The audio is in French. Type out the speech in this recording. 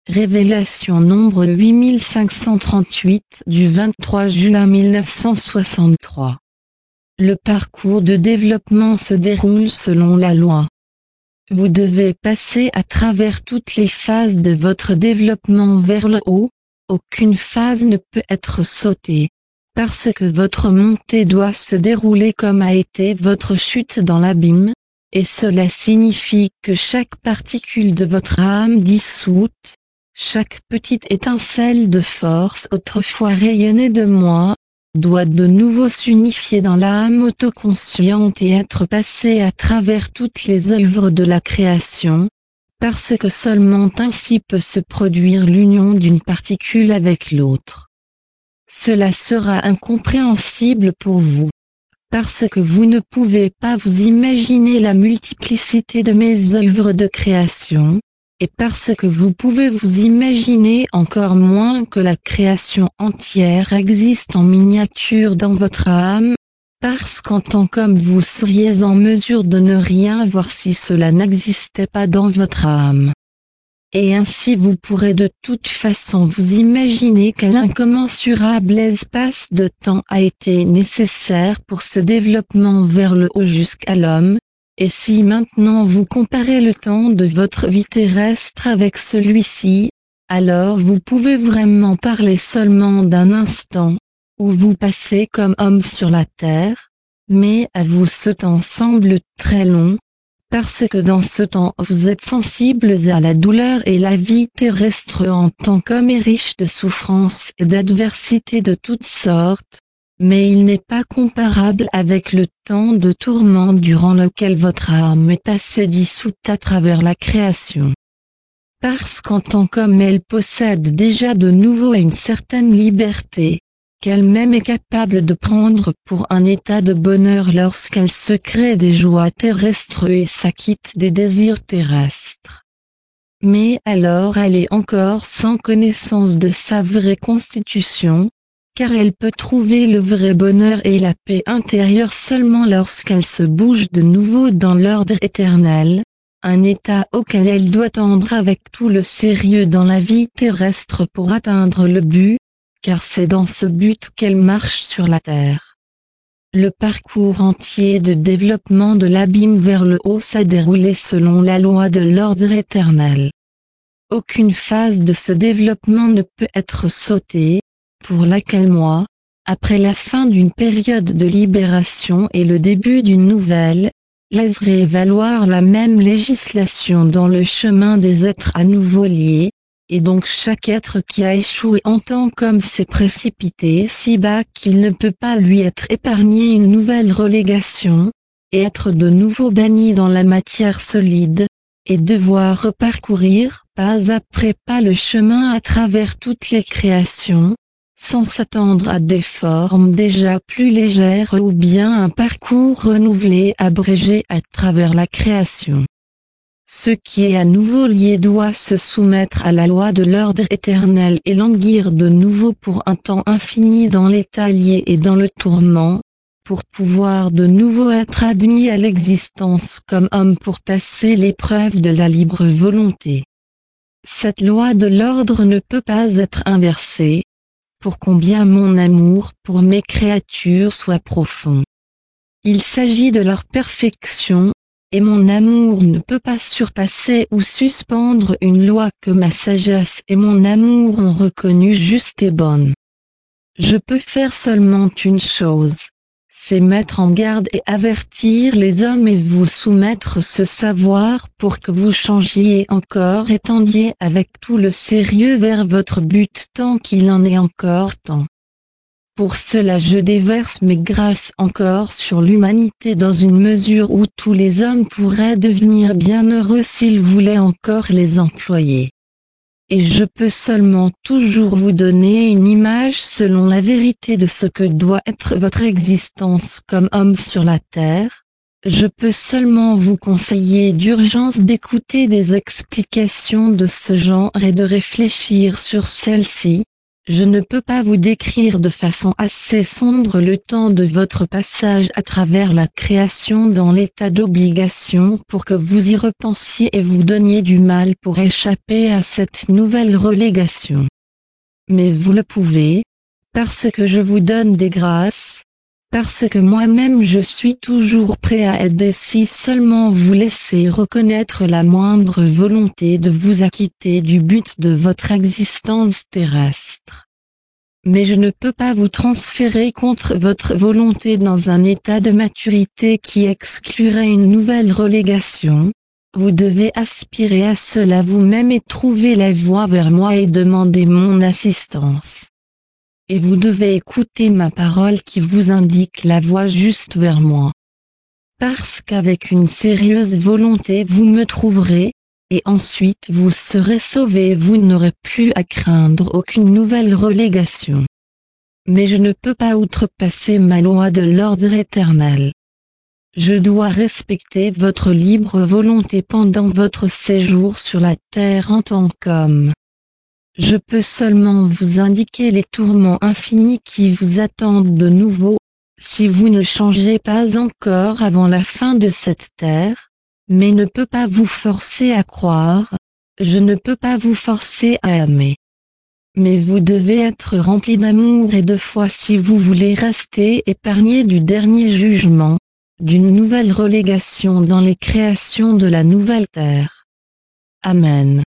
Révélation nombre 8538 du 23 juin 1963. Le parcours de développement se déroule selon la loi. Vous devez passer à travers toutes les phases de votre développement vers le haut. Aucune phase ne peut être sautée, parce que votre montée doit se dérouler comme a été votre chute dans l'abîme, et cela signifie que chaque particule de votre âme dissoute, chaque petite étincelle de force autrefois rayonnée de moi, doit de nouveau s'unifier dans l'âme autoconsciente et être passée à travers toutes les œuvres de la création, parce que seulement ainsi peut se produire l'union d'une particule avec l'autre. Cela sera incompréhensible pour vous, parce que vous ne pouvez pas vous imaginer la multiplicité de mes œuvres de création, et parce que vous pouvez vous imaginer encore moins que la création entière existe en miniature dans votre âme, parce qu'en tant qu'homme vous seriez en mesure de ne rien voir si cela n'existait pas dans votre âme. Et ainsi vous pourrez de toute façon vous imaginer quel incommensurable espace de temps a été nécessaire pour ce développement vers le haut jusqu'à l'homme, et si maintenant vous comparez le temps de votre vie terrestre avec celui-ci, alors vous pouvez vraiment parler seulement d'un instant, où vous passez comme homme sur la terre, mais à vous ce temps semble très long, parce que dans ce temps vous êtes sensibles à la douleur et la vie terrestre en tant qu'homme est riche de souffrances et d'adversités de toutes sortes, mais il n'est pas comparable avec le temps de tourment durant lequel votre âme est passée dissoute à travers la création. Parce qu'en tant qu'homme elle possède déjà de nouveau une certaine liberté, qu'elle-même est capable de prendre pour un état de bonheur lorsqu'elle se crée des joies terrestres et s'acquitte des désirs terrestres. Mais alors elle est encore sans connaissance de sa vraie constitution, car elle peut trouver le vrai bonheur et la paix intérieure seulement lorsqu'elle se bouge de nouveau dans l'ordre éternel, un état auquel elle doit tendre avec tout le sérieux dans la vie terrestre pour atteindre le but, car c'est dans ce but qu'elle marche sur la terre. Le parcours entier de développement de l'abîme vers le haut s'est déroulé selon la loi de l'ordre éternel. Aucune phase de ce développement ne peut être sautée, pour laquelle moi, après la fin d'une période de libération et le début d'une nouvelle, laisserai valoir la même législation dans le chemin des êtres à nouveau liés, et donc chaque être qui a échoué entend comme s'est précipité si bas qu'il ne peut pas lui être épargné une nouvelle relégation, et être de nouveau banni dans la matière solide, et devoir reparcourir pas après pas le chemin à travers toutes les créations, sans s'attendre à des formes déjà plus légères ou bien un parcours renouvelé abrégé à travers la création. Ce qui est à nouveau lié doit se soumettre à la loi de l'ordre éternel et languir de nouveau pour un temps infini dans l'état lié et dans le tourment, pour pouvoir de nouveau être admis à l'existence comme homme pour passer l'épreuve de la libre volonté. Cette loi de l'ordre ne peut pas être inversée, pour combien mon amour pour mes créatures soit profond. Il s'agit de leur perfection, et mon amour ne peut pas surpasser ou suspendre une loi que ma sagesse et mon amour ont reconnue juste et bonne. Je peux faire seulement une chose, c'est mettre en garde et avertir les hommes et vous soumettre ce savoir pour que vous changiez encore et tendiez avec tout le sérieux vers votre but tant qu'il en est encore temps. Pour cela je déverse mes grâces encore sur l'humanité dans une mesure où tous les hommes pourraient devenir bienheureux s'ils voulaient encore les employer. Et je peux seulement toujours vous donner une image selon la vérité de ce que doit être votre existence comme homme sur la terre. Je peux seulement vous conseiller d'urgence d'écouter des explications de ce genre et de réfléchir sur celles-ci, Je ne peux pas vous décrire de façon assez sombre le temps de votre passage à travers la création dans l'état d'obligation pour que vous y repensiez et vous donniez du mal pour échapper à cette nouvelle relégation. Mais vous le pouvez, parce que je vous donne des grâces, parce que moi-même je suis toujours prêt à aider si seulement vous laissez reconnaître la moindre volonté de vous acquitter du but de votre existence terrestre. Mais je ne peux pas vous transférer contre votre volonté dans un état de maturité qui exclurait une nouvelle relégation. Vous devez aspirer à cela vous-même et trouver la voie vers moi et demander mon assistance. Et vous devez écouter ma parole qui vous indique la voie juste vers moi. Parce qu'avec une sérieuse volonté vous me trouverez, et ensuite vous serez sauvés et vous n'aurez plus à craindre aucune nouvelle relégation. Mais je ne peux pas outrepasser ma loi de l'ordre éternel. Je dois respecter votre libre volonté pendant votre séjour sur la terre en tant qu'homme. Je peux seulement vous indiquer les tourments infinis qui vous attendent de nouveau, si vous ne changez pas encore avant la fin de cette terre, mais ne peux pas vous forcer à croire, je ne peux pas vous forcer à aimer. Mais vous devez être rempli d'amour et de foi si vous voulez rester épargné du dernier jugement, d'une nouvelle relégation dans les créations de la nouvelle terre. Amen.